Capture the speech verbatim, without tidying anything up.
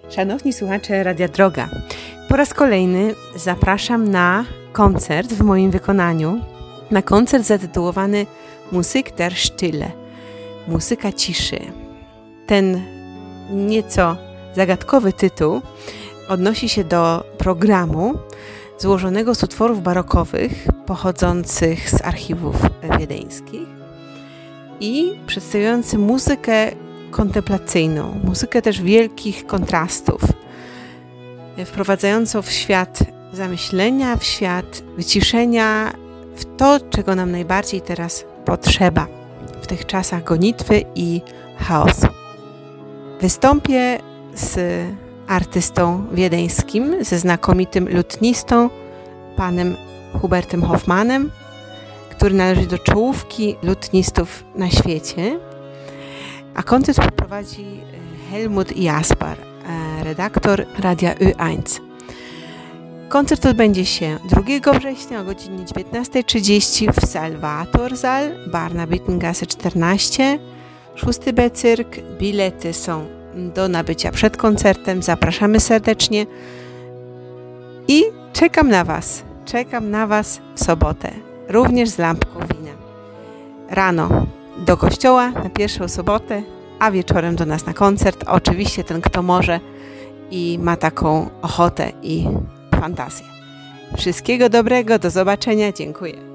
Szanowni słuchacze Radia Droga, po raz kolejny zapraszam na koncert w moim wykonaniu, na koncert zatytułowany Musik der Stille, muzyka ciszy. Ten nieco zagadkowy tytuł odnosi się do programu złożonego z utworów barokowych pochodzących z archiwów wiedeńskich i przedstawiający muzykę kontemplacyjną, muzykę też wielkich kontrastów, wprowadzającą w świat zamyślenia, w świat wyciszenia, w to, czego nam najbardziej teraz potrzeba w tych czasach gonitwy i chaosu. Wystąpię z artystą wiedeńskim, ze znakomitym lutnistą, panem Hubertem Hofmannem, który należy do czołówki lutnistów na świecie, a koncert poprowadzi Helmut Jaspar, redaktor Radia Ö jeden. Koncert odbędzie się drugiego września o godzinie dziewiętnasta trzydzieści w Salvatorsaal, Barnabitengasse czternaście, szósty Bezirk. Bilety są do nabycia przed koncertem. Zapraszamy serdecznie i czekam na Was. Czekam na Was w sobotę, również z lampką wina. Rano do kościoła na pierwszą sobotę, a wieczorem do nas na koncert. Oczywiście ten, kto może i ma taką ochotę i fantazję. Wszystkiego dobrego, do zobaczenia, dziękuję.